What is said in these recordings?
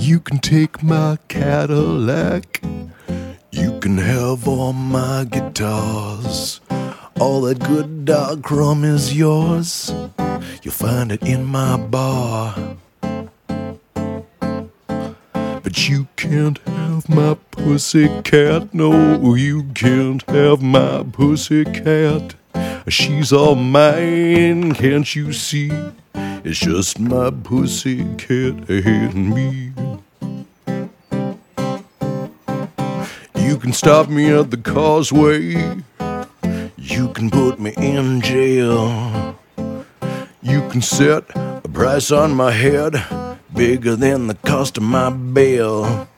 You can take my Cadillac. You can have all my guitars. All that good dark rum is yours. You'll find it in my bar. But you can't have my pussycat. No, you can't have my pussycat. She's all mine, can't you see? It's just my pussycat and me. You can stop me at the causeway. You can put me in jail. You can set a price on my head bigger than the cost of my bail.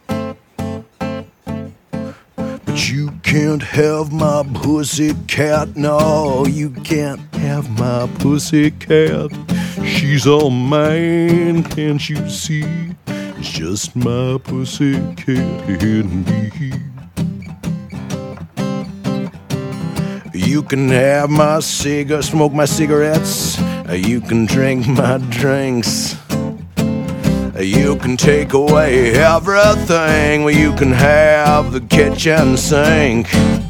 But you can't have my pussycat. No, you can't have my pussycat. She's all mine, can't you see? It's just my pussycat and me. You can have my cigar, smoke my cigarettes. You can drink my drinks. You can take away everything. Well, you can have the kitchen sink.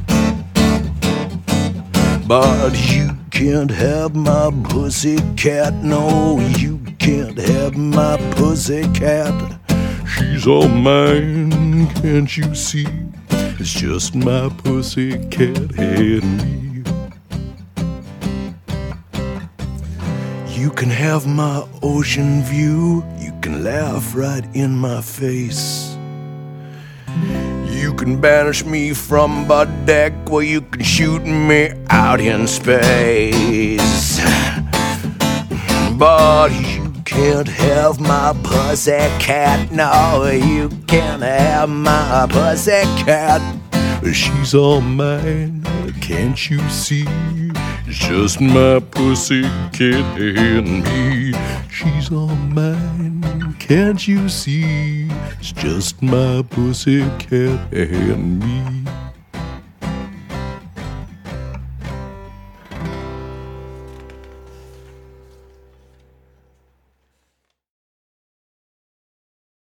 But you can't have my pussycat. No, you can't have my pussycat. She's all mine, can't you see? It's just my pussycat and me. You can have my ocean view. You can laugh right in my face. You can banish me from the deck. Well, you can shoot me out in space. But you can't have my pussycat. No, you can't have my pussycat. She's all mine, can't you see? It's just my pussycat and me. She's all mine, can't you see? It's just my pussycat and me.